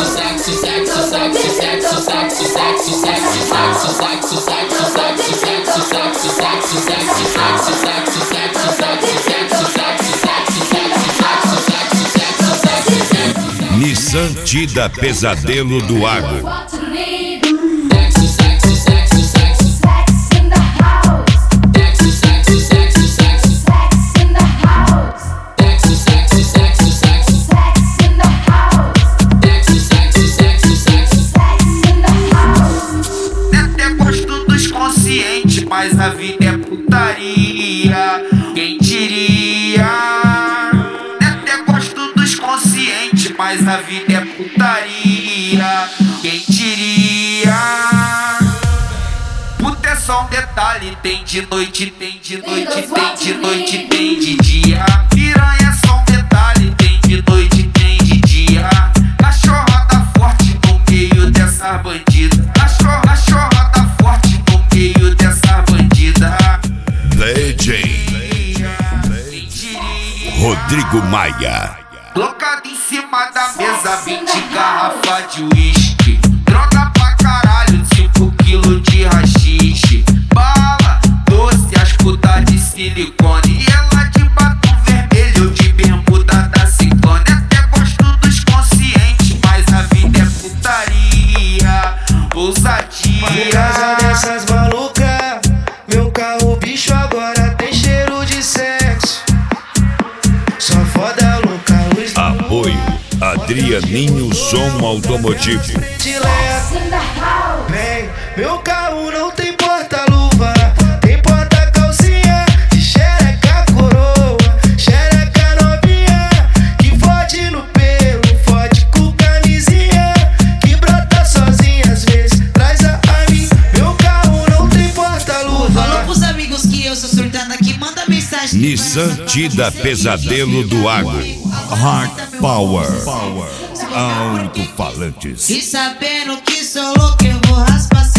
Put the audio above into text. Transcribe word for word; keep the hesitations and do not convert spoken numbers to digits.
Nissan Tida Pesadelo do Agro. Mas a vida é putaria, quem diria? Até gosto dos conscientes, mas a vida é putaria, quem diria? Puta é só um detalhe, tem de noite, tem de noite, tem de noite, tem de dia. Piranha é só um detalhe, tem de noite, tem de dia. Cachorra tá forte no meio dessa bandida. Cachorra, cachorra tá forte no meio dessa bandida. D J Rodrigo Maia. Colocado em cima da mesa, vinte garrafas de uísque. Droga pra caralho, cinco quilos de rachixe. Bala, doce, as putas de silicone. E ela de batom vermelho, de bermuda da Ciclone. Até gosto dos conscientes, mas a vida é putaria, ousadia. Por causa dessas malucas, meu carro bicho agora tem cheiro de sexo. Só foda louca, luz. Apoio Adrianinho Som Automotivo. Vem, meu carro não tem porta-luva, tem porta-calcinha de xereca coroa, xereca novinha, que fode no pelo, fode com camisinha, que brota sozinha às vezes, traz a mim. Meu carro não tem porta-luva. Falou pros amigos que eu sou surtada aqui, manda mensagem. Nissan Tida Pesadelo do Agro. Hard Power. Alto-falantes. E sabendo que sou louco, eu vou raspar.